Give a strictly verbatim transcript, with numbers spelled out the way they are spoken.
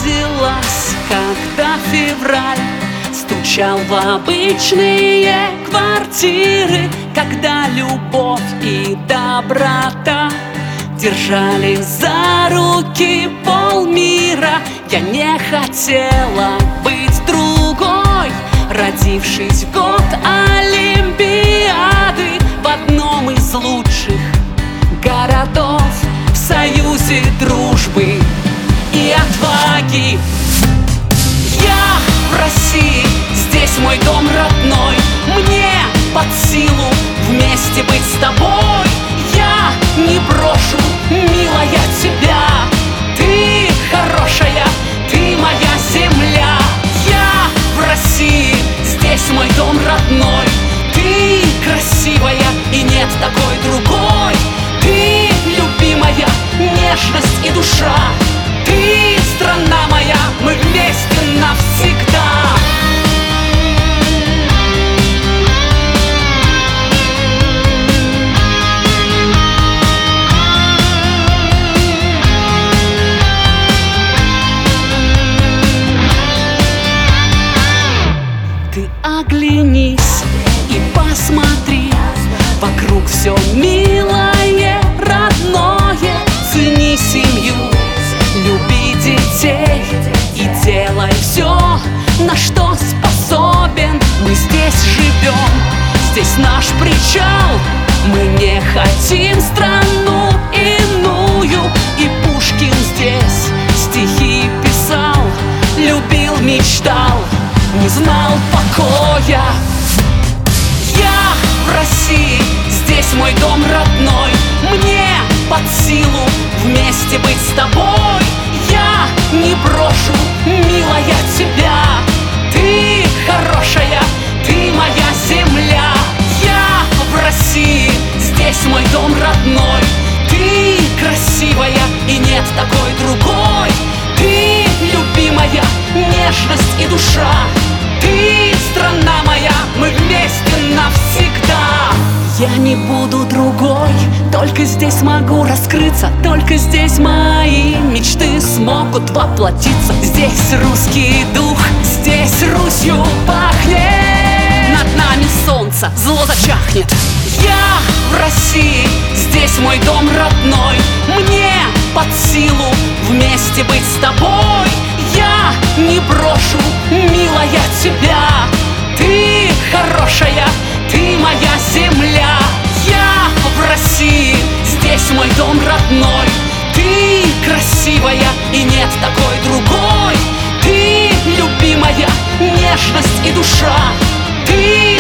родилась, когда февраль стучал в обычные квартиры, когда любовь и доброта держали за руки полмира. Я не хотела быть другой, родившись в год Олимпиады в одном из лучших городов, в союзе дружбы и отваги. Я в России, здесь мой дом родной, мне под силу вместе быть с тобой. Я не брошу, милая, тебя, ты хорошая, ты моя земля. Я в России, здесь мой дом родной, ты красивая и нет такой другой. Ты любимая, нежность и душа, ты страна моя, мы вместе навсегда. Ты оглянись и посмотри, вокруг все милое, родное. Цени семью, люби детей и делай все, на что способен. Мы здесь живем, здесь наш причал. Мы не хотим страну иную. И Пушкин здесь стихи писал, любил, мечтал, не знал покоя. Я в России, здесь мой дом родной, мне под силу вместе быть с тобой. Я не брошу, милая, тебя, ты хорошая, ты моя земля. Я в России, здесь мой дом родной, ты красивая и нет такой другой. Ты любимая, нежность и душа, ты страна моя, мы вместе навсегда. Я не буду другой, только здесь могу раскрыться, только здесь мои мечты смогут воплотиться. Здесь русский дух, здесь Русью пахнет, над нами солнце зло зачахнет. Я в России, здесь мой дом родной, мне под силу вместе быть с тобой. Я не брошу, милая, тебя, ты хорошая, ты моя земля. Я в России, здесь мой дом родной, ты красивая и нет такой другой. Ты любимая, нежность и душа, ты